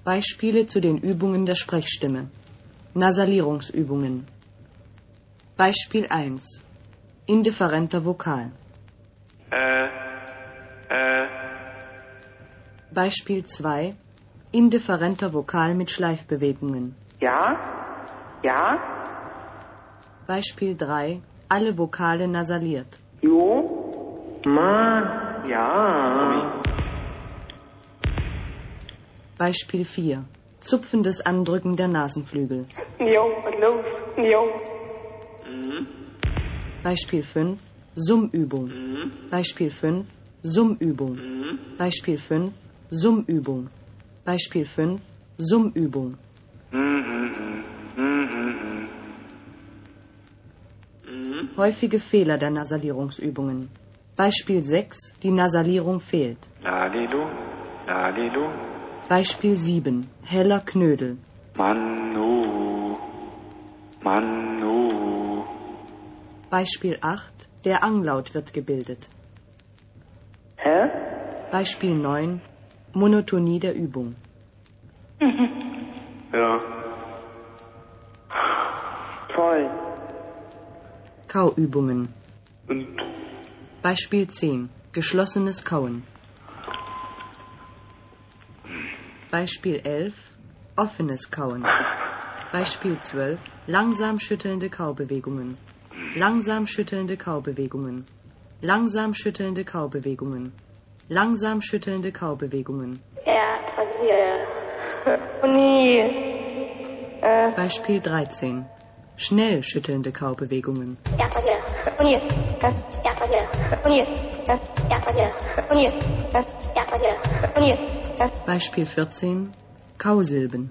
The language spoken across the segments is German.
Beispiele zu den Übungen der Sprechstimme. Nasalierungsübungen. Beispiel 1. Indifferenter Vokal. Beispiel 2. Indifferenter Vokal mit Schleifbewegungen. Ja, ja, Beispiel 3. Alle Vokale nasaliert. jo, ma, ja. Beispiel 4. Zupfendes Andrücken der Nasenflügel. Jo, was los? Jo. Beispiel 5. Summübung. Beispiel 5. Summübung. Beispiel 5. Summübung. Beispiel 5. Summübung. Häufige Fehler der Nasalierungsübungen. Beispiel 6. Die Nasalierung fehlt. Lalilu, lalilu, Beispiel 7. Heller Knödel. Manu, Manu. Beispiel 8. Der Anglaut wird gebildet. Hä? Beispiel 9. Monotonie der Übung. Ja. Toll. Kauübungen. Und Beispiel 10. Geschlossenes Kauen. Beispiel 11. Offenes Kauen. Beispiel 12. Langsam schüttelnde Kaubewegungen. Langsam schüttelnde Kaubewegungen. Langsam schüttelnde Kaubewegungen. Langsam schüttelnde Kaubewegungen. Beispiel 13. Schnell schüttelnde Kaubewegungen. Beispiel 14. Kausilben.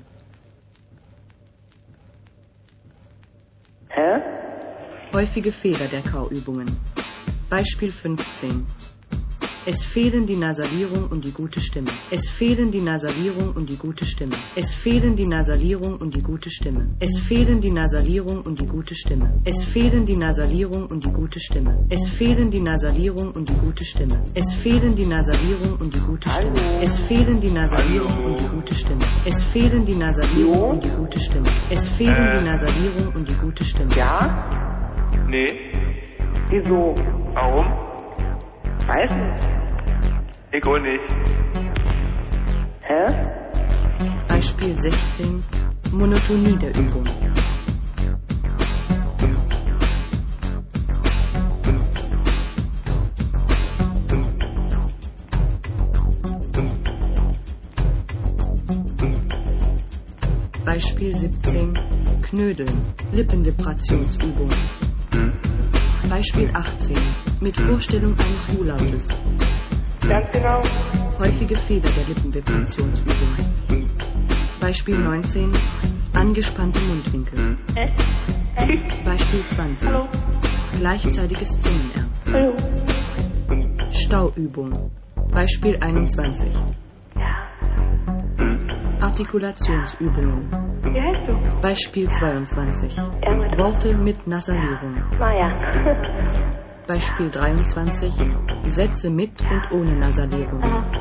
Hä? Häufige Fehler der Kauübungen. Beispiel 15. Es fehlen die Nasalierung und die gute Stimme. Es fehlen die Nasalierung und die gute Stimme. Es fehlen die Nasalierung und die gute Stimme. Es fehlen die Nasalierung und die gute Stimme. Es fehlen die Nasalierung und die gute Stimme. Es fehlen die Nasalierung und die gute Stimme. Es fehlen die Nasalierung und die gute Stimme. Es fehlen die Nasalierung und die gute Stimme. Es fehlen die Nasalierung und die gute Stimme. Es fehlen die Nasalierung und die gute Stimme. Ja? nee, Wieso? warum? Weiß nicht. Ich auch nicht. Hä? Beispiel 16. Monotonie der Übung. Beispiel 17. Knödeln. Lippenvibrationsübung. Beispiel 18. Mit Vorstellung eines U-Lautes. Ganz genau. Häufige Fehler der Lippenvibrationsübung. Beispiel 19. Angespannte Mundwinkel. Beispiel 20. Gleichzeitiges Zungen-R. Hallo. Stauübung. Beispiel 21. Artikulationsübungen. Wie heißt du? Beispiel 22. Mit Worte mit Nasalierung. Maja. Beispiel 23. Sätze mit und ohne Nasalierung.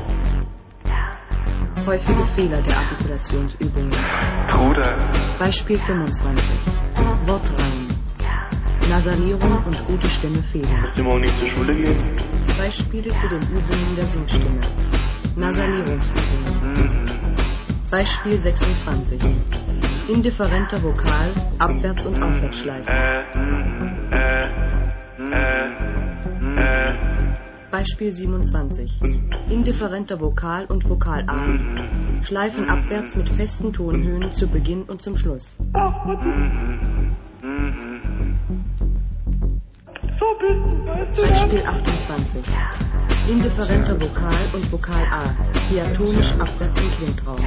Häufige Fehler der Artikulationsübungen. Bruder, Beispiel 25. Wortreihen. Nasalierung und gute Stimme fehlen. willst du morgen nicht zur Schule gehen? Beispiele zu den Übungen der Singstimme. Nasalierungsübungen. Beispiel 26. Indifferenter Vokal, Abwärts- und Aufwärtsschleifen. Beispiel 27. Indifferenter Vokal und Vokal A. Schleifen abwärts mit festen Tonhöhen zu Beginn und zum Schluss. Beispiel 28. Indifferenter Vokal und Vokal A. Diatonisch abwärts im Klingraum.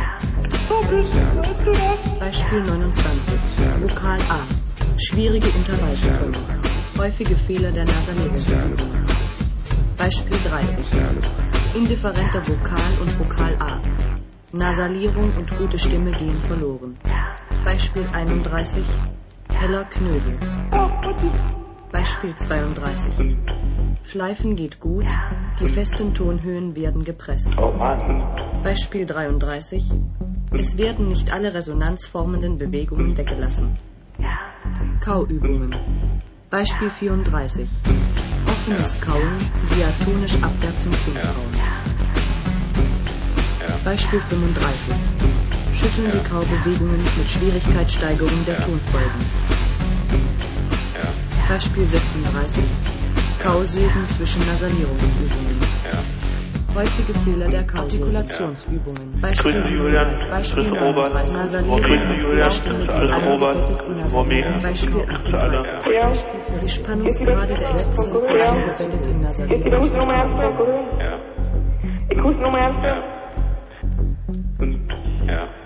Beispiel 29. Vokal A. Schwierige Intervallbetonung. Häufige Fehler der Nasalierungsübung. Beispiel 30. Indifferenter Vokal und Vokal A. Nasalierung und gute Stimme gehen verloren. Beispiel 31. Heller Knödel. Beispiel 32. Schleifen geht gut, die festen Tonhöhen werden gepresst. Oh Mann. Beispiel 33. Es werden nicht alle resonanzformenden Bewegungen weggelassen. Kauübungen. Beispiel 34. Offenes Kauen, diatonisch abwärts zum Kundkauen. Beispiel 35. Schütteln die Kaubewegungen mit Schwierigkeitssteigerung der Tonfolgen. Beispiel 36. Kausilben zwischen Nasalierungsübungen. Häufige Fehler der Artikulationsübungen. Beispiel Grüße Julian, 37. Beispiel Grüße Robert. 39. Nasalieren. Grüße Julian, Stimme, Grüße die alle Robert. eingebettet in Nasalieren. Romy. Beispiel Grüße alle. 38. Ja. Die Spannungsgrade der Exposition eingebettet in Nasalieren. Ik hoest nog maar aan het Ja. Ik hoest nog maar aan het Und, ja.